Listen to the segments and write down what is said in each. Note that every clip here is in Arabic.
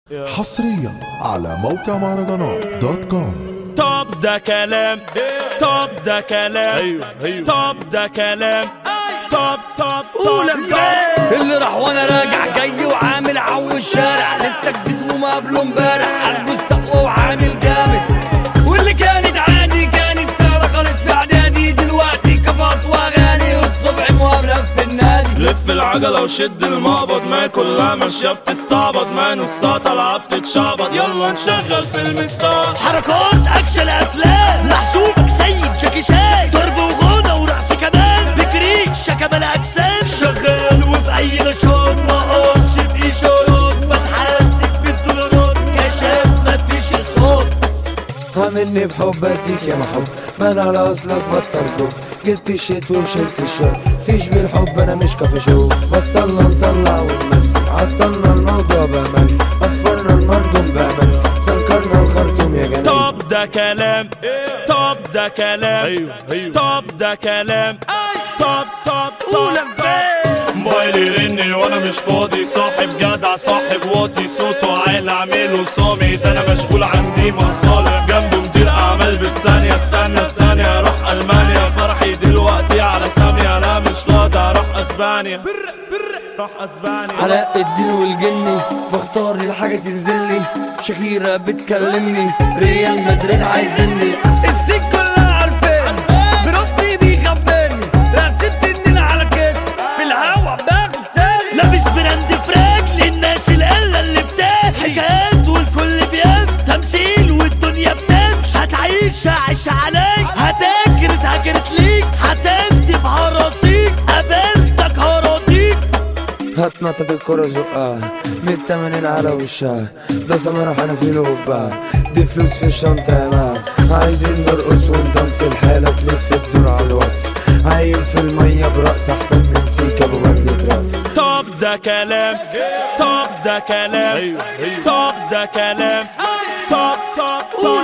حصريا على موقع مهرجانات دوت كوم. طب ده كلام، طب ده كلام، طب ده كلام، طب قول اللي راح وانا راجع جاي وعامل عو الشارع لسه جديد وما قبله امبارح قلبه السقوة وعامل جامد. واللي كانت عادي كانت سارة خالص في اعدادي دلوقتي كفات واغاني والصبح مقابلة في النادي. لف العجلة وشد المقبض ما كلها ماشية بتستعبط ما نصها طالعة بتتشعبط يلا نشغل فيلم الصوت. حركات اكشن افلام محسوبك سيد جاكي شان ضرب وغنى ورقص كمان بكريك شكل اجسام شغال وفي اي نشاط ما اقفش باشارات بتحاسب بالدولارات كشاف مفيش صوت. عاملني بحب اديك يا محب من على اصلك بطل دوب جبت الشيت وشلت الشوق فيش بالحب انا مش كافي شو بطلنا نطلع ونمثل عطلنا الموضوع بامل اطفرنا المردم بامل سنكرنا الخرطوم يا جنان. طب ده كلام، طب ده كلام، طب ده كلام، طب قول موبايلي يرن وانا مش فاضي صاحب جدع صاحب واطي صوته عالي اعمله صامت انا مشغول عندي مصالح جنبه مدير اعمال بالثانيه استنى الثانيه اروح المانيا فرحي دلوقتي على سامية انا مش فاضي اروح اسبانيا روح اسبانيا. علاء الدين والجني بختار الحاجة تنزلني شخيرة بتكلمني ريال مدريد عايزني السيك كلها عارفين بربي بيخبرني رسمت النيل على كتف في الهوا باخد سالي لابس براند فراج للناس القلة اللي بتاعي حكايات والكل بيف تمثيل والدنيا بتمشي هتعيش عيش عليك هتاكر اتهاجرت ليك هتندي في هراسيك قابلتك هراضيك هتنطط الكرة زقها 180 على وشها ده سمرح انا في لوبها دي فلوس في الشنطة يا مان عايزين نرقص ونطنس الحالة تلف الدور على الواتس عايل في المية برقص احسن من سيكا بمجلة راس. طب ده كلام، طب ده كلام، طب ده كلام، طب قول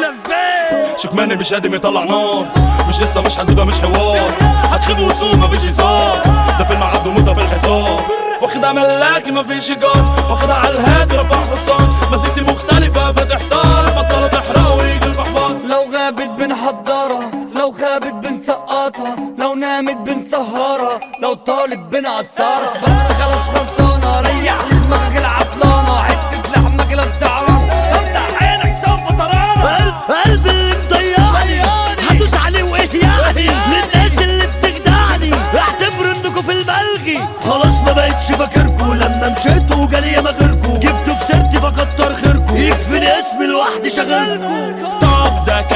شكمان مش قادم يطلع نار مش قصة مش حدودة مش حوار هتخيب وسوق مفيش هزار ده فيلم عبده مدة في الحصار واخدها ملاكي مفيش ايجار واخدها على الهادي رفع حصان مزيتي مختلفة فتحتار بطلوا تحرق ويجي البحبار. لو غابت بنحضرها لو خابت بنسقطها لو نامت بنسهرها لو طالب بنعصرها بس خلاص خلصانة ريح لي دماغك العطلانة حتة لحمة كده بسعرها افتح عينك سوف ترانا قلبي اللي مضيعني هدوس عليه وايه يعني للناس اللي بتخدعني اعتبروا انكم في الملغي خلاص ما بقتش فاكركوا لما مشيتوا وجالي ياما غيركوا جبتوا في سيرتي فكتر خيركوا يكفيني اسمي لوحدي شغلكوا. طب ده